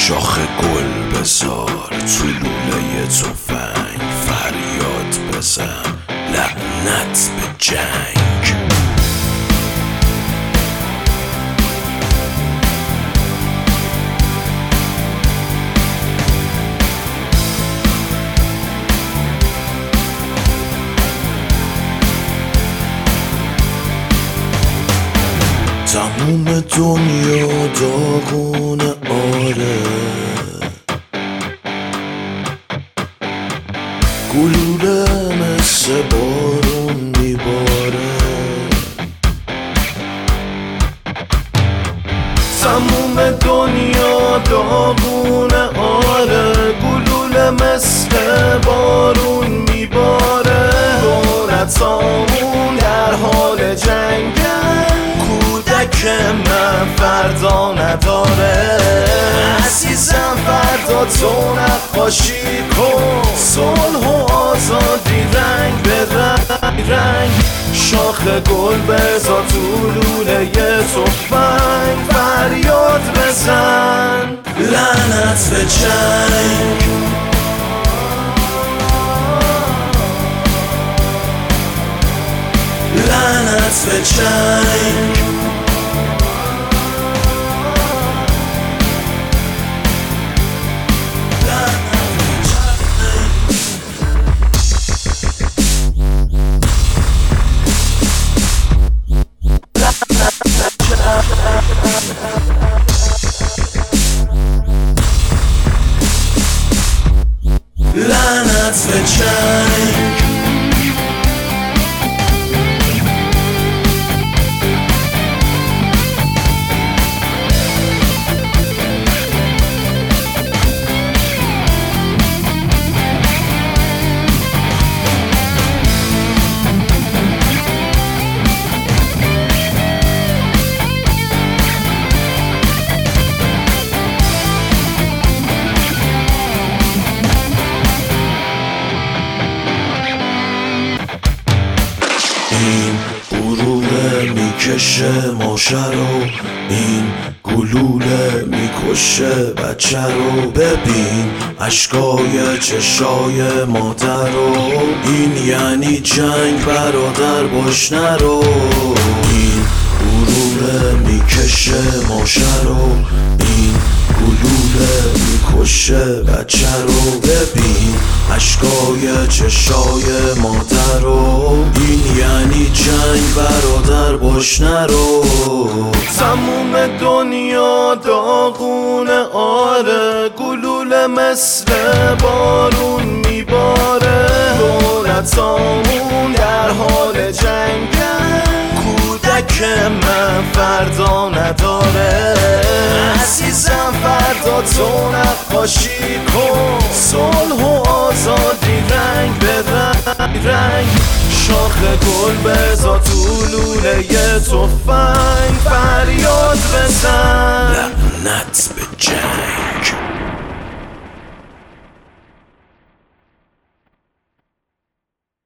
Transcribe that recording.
شاخ گل بذار تو لوله تفنگ، فریاد بزن لعنت به جنگ. تموم دنیا داغونه آره، گلوله مثل بارون میباره. تموم دنیا داغونه آره، گلوله مثل بارون میباره. دولتامون در حال جنگه، که من فردا نداره. عزیزم فردا تو نقاشی کن، صلح و آزادی رنگ به رنگ. شاخ گل بذار تو لوله تفنگ، فریاد بزن لعنت به جنگ. لعنت به جنگ. لعنت به جنگ. این غروره میکشه ماشه رو، این گلوله میکشه بچه رو. ببین اشکای چشای مادر رو، این یعنی جنگ برادر باش نرو. این غروره میکشه ماشه رو، این گلوله میکشه بچه رو. ببین اشکای چشای مادر رو، این یعنی جنگ برادر باش نرو. تموم دنیا داغونه آره، گلوله مثل بارون میباره. دولتامون در حال جنگه، کودک من فردا نداره. عزیزم فردا تو نقاشی کن، صلح و آزادی رنگ به رنگ. شاخ گل بذار تو لوله تفنگ، فریاد بزن لعنت به جنگ.